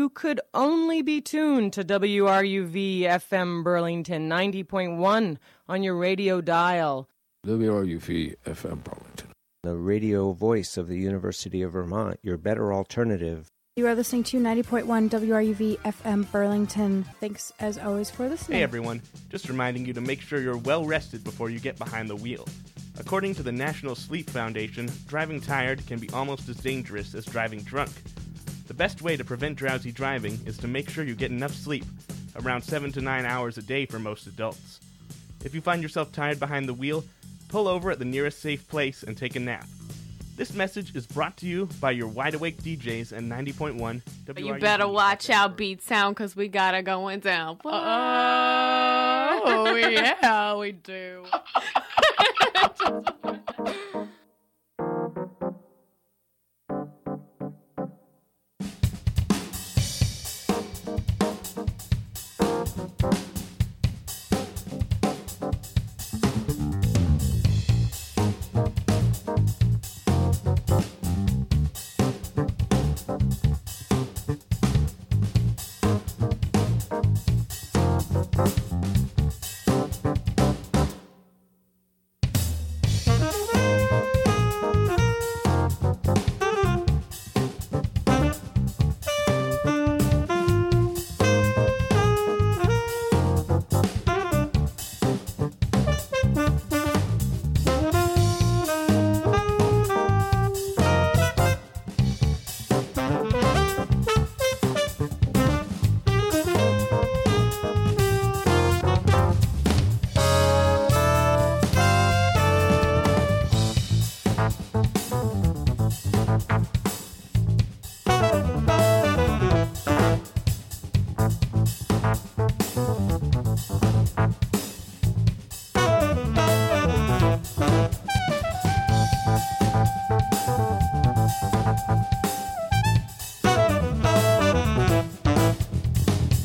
you could only be tuned to WRUV FM Burlington 90.1 on your radio dial. WRUV FM Burlington, the radio voice of the University of Vermont, your better alternative. You are listening to 90.1 WRUV FM Burlington. Thanks, as always, for listening. Hey, everyone. Just reminding you to make sure you're well rested before you get behind the wheel. According to the National Sleep Foundation, driving tired can be almost as dangerous as driving drunk. The best way to prevent drowsy driving is to make sure you get enough sleep, around 7 to 9 hours a day for most adults. If you find yourself tired behind the wheel, pull over at the nearest safe place and take a nap. This message is brought to you by your wide-awake DJs at 90.1 WRUV. You better watch out, Beat Sound, because we got it going down. Oh, yeah, we do.